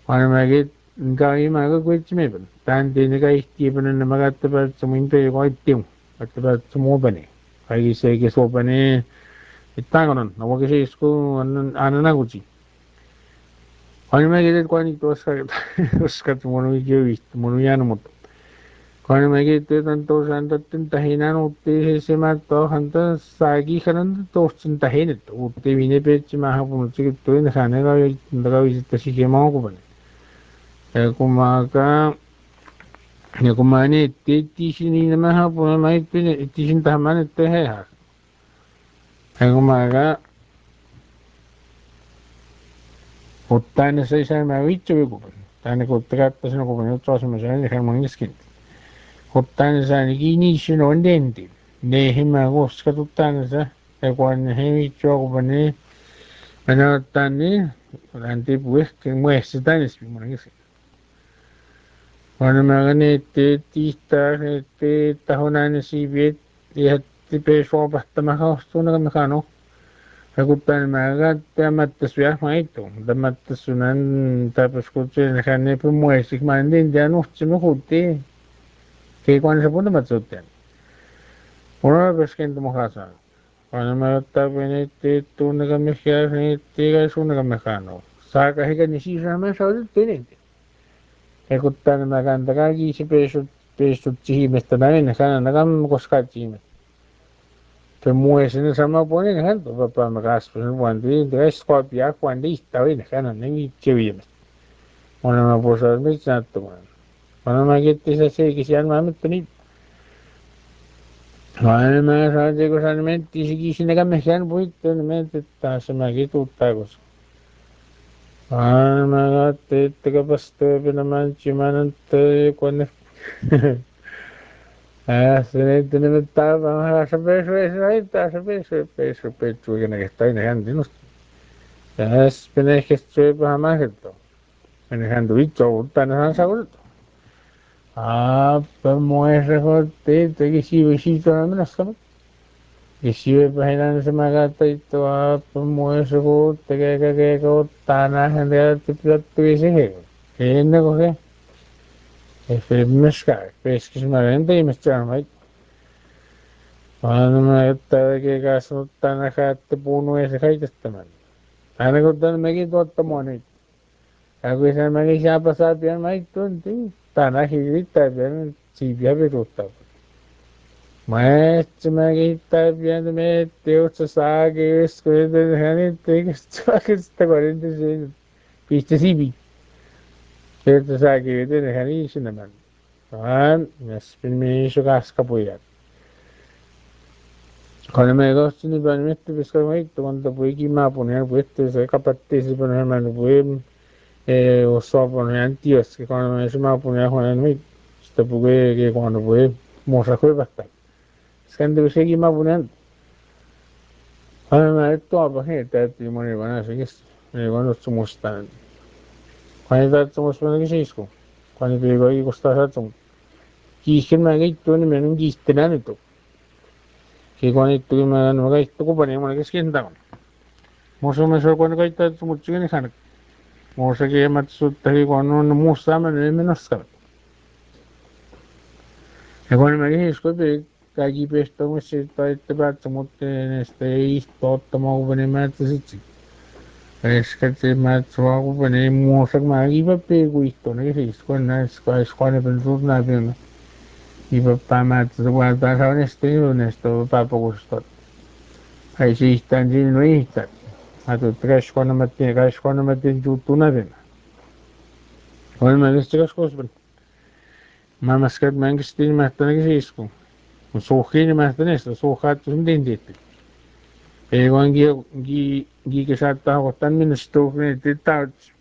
Wanamagi Gaimaga which Mabel. Tan Dinaga Stephen and the Magataba some winter white team. At about some opening. I say guess opening. Itangon, Nawaki school and Ananaguchi. Wanamagi quantity was cut one with you, Monuyanamot. Wanamagi tanto Santa Tahinan, Tesimato, Hunter, Sagi, and Toast in Tahinet, who the Winnipeg Mahapu to in the Hanega, the Shikima. Kumaga kumani tishini nama ha puna mai tishin tahamani te hai ha kumaga uttane sai sai mai vichu ku tane ko tratta sono come non so se mi sai che mangi skin uttane sai ni gini shino ndenti ne hima go skatuttane sa e quan hemi chogo bane ana tane anti pues que muestra tane si mangi skin Wanamagane te tahonan si viet te pe so basta mahastuna mekano Hakutan maga te amatasya maito damatasunan tapos kutse nakane pe muesik mandin jano chimo huti ke kwan sa punta matsutten Una pesken to mohasa Wanamagata bene te tunaga mekya te ga sunaga mekano Saka higa nisi sama saudi tenente Ekutan maganda kagi si peso chihimes tanamin nakana nakam koskachimes Pe muese na sama pone na hanto papa magas pe wandi de scorpia wandi istawi nakana nemi chewimes Ona ma posa me chato man Ona ma gette sa se kisian mamit tuni Ona ma sa de ko san men tisi kisi naga mesian buit ten men ta sa ma gitu tagos Te pasto pe naman chimanan te kone se tiene tava sa peso ahí ta sa peso que na está negando no es pene que estoy pa más esto manejando bicho tan san sagul pa muestra te que si besito na menos que si ve pahinan sa magata ito pa muestra te que tana gente te plato ese que na ko ke Efendim pesquisamente y me right? Ano na ita ke kaso tanaka te puno ese kay testaman. Ano ko tan magi dot tamonit. Ako isa magi siya pa sa pian mai tun ti tanah hilit tabian si biya beruta. Mas magi tabian me teo sa sage skoe de hani te ke sta korente se piste sibi. Ke sa sage de hani sinaman. Mes pinmi sukas kapuyat. Cuando me gusta ni para mí este pescado cuando puede que me poner pues se capate si poner mano puede o so poner antiguos que cuando me se me poner con el mí este puede que cuando puede mostra fue bastante es que antes que me poner cuando me esto a bajar te money van a seguir me van a somos tan cuando somos para que se isco cuando te digo ahí gusta hacer y que me haga esto ni me no giste nada esto que cuando esto me haga esto que ponemos que es que andamos Moso meso cuando que está mucho que ni sabe. Moso que matsu tari cuando no musa me no menos sabe. E cuando me dije escote kagi pesto me se está este brazo mote en este isto toma ubene matsu sichi. Es que te matsu hago ubene moso que me iba pego isto no que se escuela escuela pensó na bien. Iba pa matsu guarda saben esto pa poco esto. Ahí sí están no está. A tu tres cuando me tiene tu na bien. Bueno, me gusta las cosas. Mamas kad mangistin mahtan gisisco. Suhin mahtan esto, suhat un dindit. Ewan gi que sa ta hotan min stuf ne tita